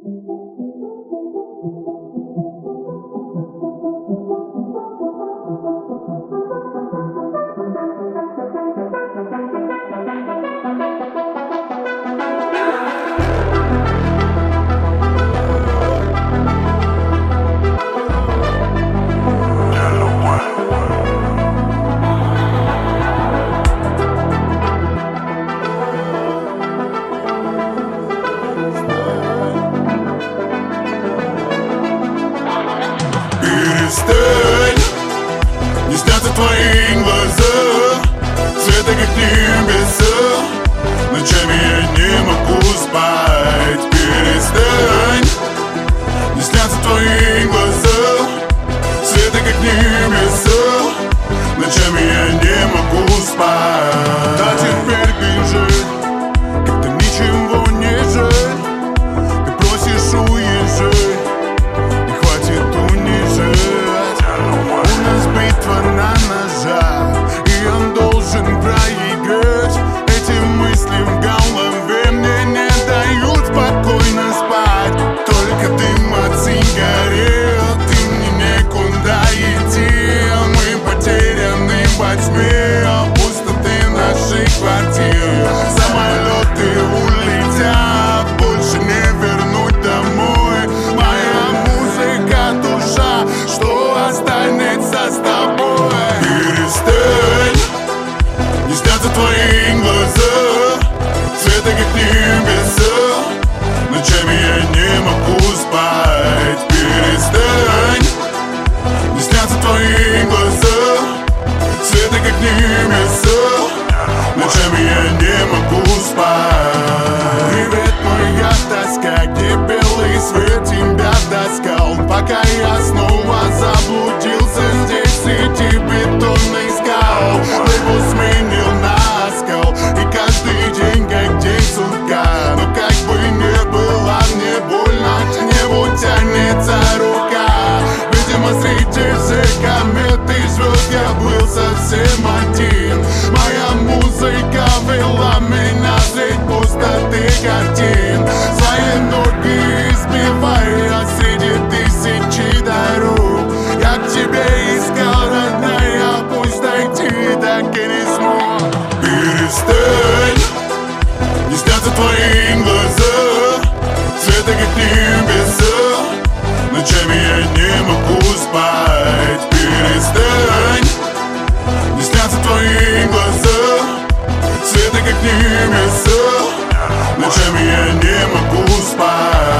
Перестань, не снятся твои глаза, цвета как небеса, ночами я не могу спать. Перестань, не снятся твои глаза, цвета как небеса, ночами я не могу спать. А теперь бежи, когда ничего не жаль, ты просишь уезжай, и хватит унижать. У нас битва на ножах, и он должен проиграть. Эти мысли в голове мне не дают спокойно спать. Только дым от сигарет, и мне некуда идти. Мы потеряны во тьме пустоты нашей квартиры. Самолеты улетят, больше не вернуть домой. Моя музыка, душа, что останется с тобой? Перестань, не снятся твои глаза, цвета как небеса, ночами я не могу спать. Перестань, не снятся твои глаза, цвета как небеса, ночами я не могу спать. Привет, моя тоска, где белый свет тебя таскал, пока я снова заблудился здесь среди бетонных скал. Лейбл сменил на скал, и каждый день как день сурка. Но как бы не было мне больно, к небу тянется рука. Видимо, среди всех комет и звезд я был совсем один. Моя музыка вела меня средь пустоты картин. Свои ноги избивая среди тысячи дорог, я к тебе искал, родная, пусть дойти так и не смог. Перестань, не снятся твои глаза, цвета как небеса, ночами я не могу спать. Перестань, не снятся твои глаза, цвета как небеса, ночами я не могу спать.